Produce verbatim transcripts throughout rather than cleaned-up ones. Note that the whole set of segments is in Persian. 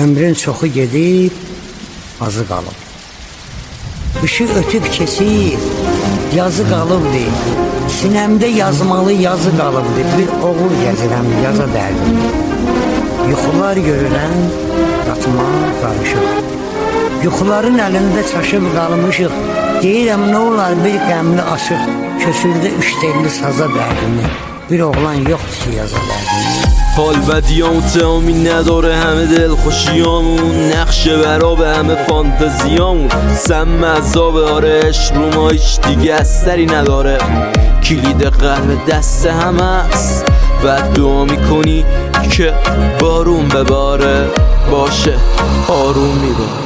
ömrün çoxu gedib, azı qalıb. Işıq ötüb keçib, yazı qalıbdır. Sinəmdə yazmalı yazı qalıbdır. Bir oğul gəzirəm, yaza dərdim. Yuxular görürəm, yatıma qarışıq. Yuxuların əlində çaşıb qalmışıq. Deyirəm, nə olar bir qəmli aşıq, köçürdü üç telli saza dərdimi. Bir oğlan yoxdur ki yaza dərdimi. حال بدیامون تمامی نداره، همه دل خوشیامون نقشه برا به همه فانتزیامون. سم عذاب آره، عشق رو ما هیچ دیگه اثری نداره. کلید قلب دست همه است، بعد دعا میکنی که بارون بباره. باشه آروم میباره.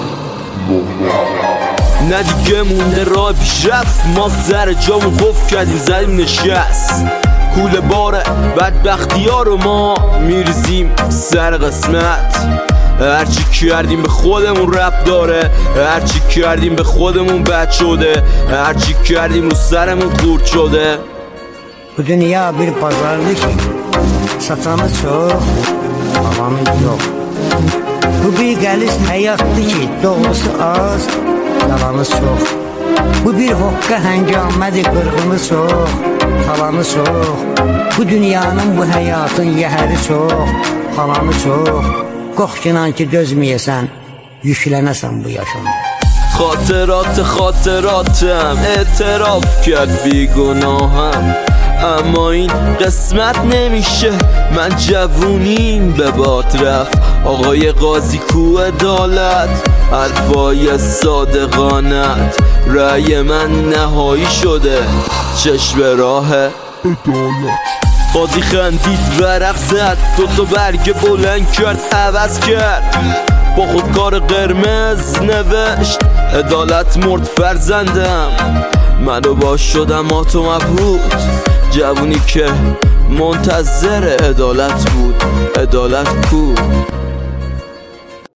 نه دیگه مونده راه پیشرفت، ما سر جامون قفل کردیم زدیم نشست. کوله باره بدبختی ها رو ما میریزیم سر قسمت. هرچی کردیم به خودمون رب داره، هرچی کردیم به خودمون بد شده، هرچی کردیم رو سرمون خورد شده. Bu dünya bir pazardır ki satanı çok, alanı yok. Bu bir qəliz həyatdır ki doğrusu az, yalanı çox. Bu bir hoqqa həngamədir, qırğını çox, talanı çox. Bu dünyanın, bu həyatın yəhəri çox, falanı çox. Qorxunan ki dözməyəsən, yüklənəsən bu yaşında. خاطرات خاطراتم اعتراف کرد بیگناهم، اما این قسمت نمیشه. من جوونیم به باد رفت، آقای قاضی کو عدالت، حرفای صادقانت. رأی من نهایی شده، چشم راه عدالت. قاضی خندید ورق زد، دوتا برگ بلند کرد عوض کرد. با خودکار قرمز نوشت عدالت مرد فرزندم. منو باش شدم آتو مبهوت، جوونی که منتظر عدالت بود. عدالت کو؟